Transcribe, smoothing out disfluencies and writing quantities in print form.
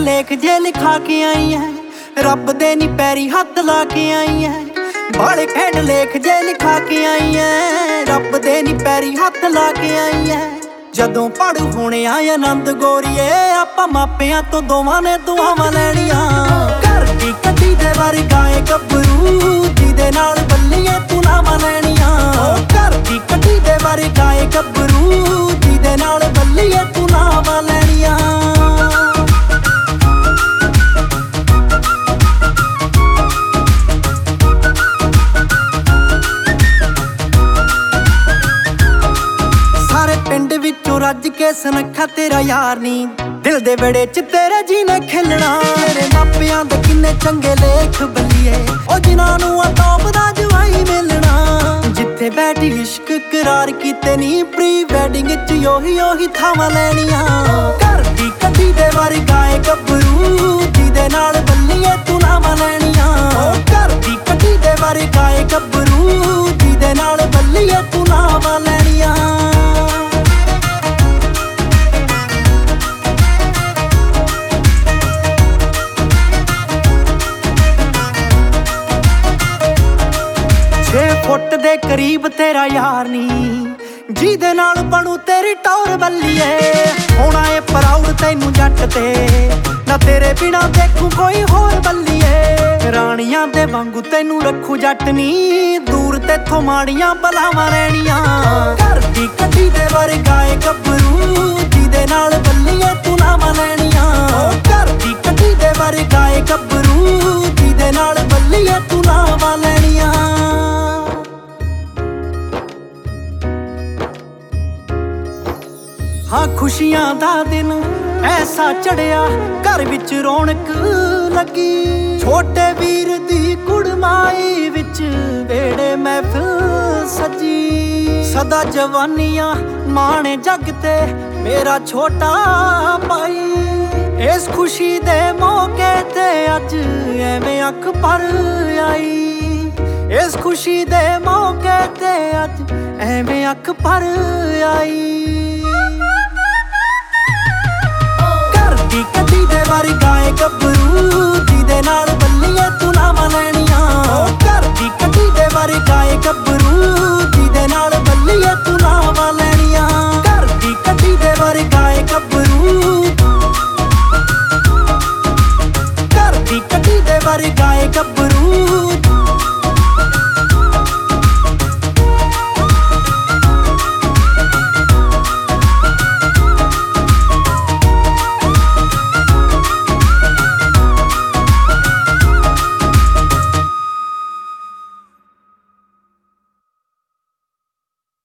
ਲੇਖ ਜੇ ਲਿਖਾ ਕੇ ਆਈ ਐ, ਰੱਬ ਦੇ ਨੀ ਪੈਰੀ ਹੱਥ ਲਾ ਕੇ ਆਈ ਐ। ਬਾਲੇ ਖੇਡ ਲੇਖ ਜੇ ਲਿਖਾ ਕੇ ਆਈ ਐ, ਰੱਬ ਦੇ ਨੀ ਪੈਰੀ ਹੱਥ ਲਾ ਕੇ ਆਈ ਐ। ਜਦੋਂ ਪੜ ਹੋਣੇ ਆ ਆਨੰਦ ਗੋਰੀਏ, ਆਪਾਂ ਮਾਪਿਆਂ ਤੋਂ ਦੋਵਾਂ ਨੇ ਦੁਆਵਾਂ ਲੈਣੀਆਂ। ਘਰ ਦੀ ਕੱਢੀ ਦੇ ਵਰਗਾ ਏ ਗੱਭਰੂ, ਜਿਹਦੇ ਨਾਲ ਬੱਲੀਏ ਤੂੰ ਲਾਵਾਂ ਲੈਣੀਆਂ। ਘਰ ਦੀ ਕੱਢੀ ਦੇ ਵਰਗਾ ਏ ਗੱਭਰੂ, ਜਿਹਦੇ ਨਾਲ ਬੱਲੀਏ ਤੂੰ ਲਾਵਾਂ ਲੈਣੀਆਂ। ਸਾਰੇ ਪਿੰਡ ਵਿੱਚੋਂ ਰੱਜ ਕੇ ਸੁਨੱਖਾ ਤੇਰਾ ਯਾਰ ਨੀ, ਦਿਲ ਦੇ ਵਿੜੇ ਚ ਤੇਰੇ ਜੀ ਨੇ ਖੇਲਣਾ। ਤੇਰੇ ਮਾਪਿਆਂ ਦੇ ਕਿੰਨੇ ਚੰਗੇ ਲੇਖ ਬੱਲੀਏ, ਉਹ ਜਿਨ੍ਹਾਂ ਨੂੰ ਆ ਟੌਪ ਦਾ ਜਵਾਈ ਮਿਲਣਾ। ਜਿੱਥੇ ਬੈਠੀ ਇਸ਼ਕ ਕਰਾਰ ਕੀਤੇ ਨੀ, ਪ੍ਰੀ ਵੈਡਿੰਗ ਚ ਉਹੀ ਥਾਵਾਂ ਲੈਣੀਆਂ। ਘਰ ਦੀ ਕੱਢੀ ਦੇ ਵਰਗਾ ਏ ਗੱਭਰੂ, ਜਿਹਦੇ ਨਾਲ ਬੱਲੀਏ ਤੂੰ ਲਾਵਾਂ ਲੈਣੀਆਂ। ਘਰ ਦੀ ਕੱਢੀ ਦੇ ਵਰਗਾ ਏ ਗੱਭਰੂ, ਜਿਹਦੇ ਨਾਲ ਬੱਲੀਏ ਤੂੰ ਲਾਵਾਂ ਲੈਣੀਆਂ। ਫੁੱਟ ਦੇ ਕਰੀਬ ਤੇਰਾ ਯਾਰ ਨੀ, ਜਿਹਦੇ ਨਾਲ ਬਣੂ ਤੇਰੀ ਟੌਰ ਬੱਲੀਏ। ਹੋਣਾ ਏ ਪ੍ਰਾਊਡ ਤੈਨੂੰ ਜੱਟ ਤੇ, ਨਾ ਤੇਰੇ ਬਿਨਾ ਦੇਖੂ ਕੋਈ ਹੋਰ ਬੱਲੀਏ। ਰਾਣੀਆਂ ਦੇ ਵਾਂਗੂ ਤੈਨੂੰ ਰੱਖੂ ਜੱਟ ਨੀ, ਦੂਰ ਤੇਥੋਂ ਮਾੜੀਆਂ ਬਲਾਵਾਂ ਰਹਿਣੀਆਂ। ਘਰ ਦੀ ਕੱਢੀ ਦੇ ਵਰਗਾ ਏ ਗੱਭਰੂ, ਜਿਹਦੇ ਨਾਲ ਬੱਲੀਏ ਤੂੰ ਲਾਵਾਂ ਲੈਣੀਆਂ। ਘਰ ਦੀ ਕੱਢੀ ਦੇ ਵਰਗਾ ਏ ਗੱਭਰੂ, ਜਿਹਦੇ ਨਾਲ ਬੱਲੀਏ ਤੂੰ ਲਾਵਾਂ ਲੈਣੀਆਂ। ਹਾਂ ਖੁਸ਼ੀਆਂ ਦਾ ਦਿਨ ਐਸਾ ਚੜਿਆ, ਘਰ ਵਿੱਚ ਰੌਣਕ ਲੱਗੀ। ਛੋਟੇ ਵੀਰ ਦੀ ਕੁੜਮਾਈ ਵਿੱਚ ਵੇੜੇ ਮਹਿਫਿਲ ਸਜੀ। ਸਦਾ ਜਵਾਨੀਆਂ ਮਾਣੇ ਜੱਗ ਤੇ ਮੇਰਾ ਛੋਟਾ ਭਾਈ। ਇਸ ਖੁਸ਼ੀ ਦੇ ਮੌਕੇ ਤੇ ਅੱਜ ਐਵੇਂ ਅੱਖ ਭਰ ਆਈ। ਇਸ ਖੁਸ਼ੀ ਦੇ ਮੌਕੇ ਤੇ ਅੱਜ ਐਵੇਂ ਅੱਖ ਭਰ ਆਈ। ਦੀ ਕੱਢੀ ਦੇ ਵਰਗਾ ਏ ਗੱਭਰੂ, ਜਿਹਦੇ ਨਾਲ ਬੱਲੀਏ ਤੂੰ ਲਾਵਾਂ ਲੈਣੀਆਂ। ਘਰ ਦੀ ਕੱਢੀ ਦੇ ਵਰਗਾ ਏ ਗੱਭਰੂ, ਜਿਹਦੇ ਨਾਲ ਬੱਲੀਏ ਤੂੰ ਲਾਵਾਂ ਲੈਣੀਆਂ। ਘਰ ਦੀ ਕੱਢੀ ਦੇ ਵਰਗਾ ਏ ਗੱਭਰੂ, ਘਰ ਦੀ ਕੱਢੀ ਦੇ ਵਰਗਾ ਏ ਗੱਭਰੂ।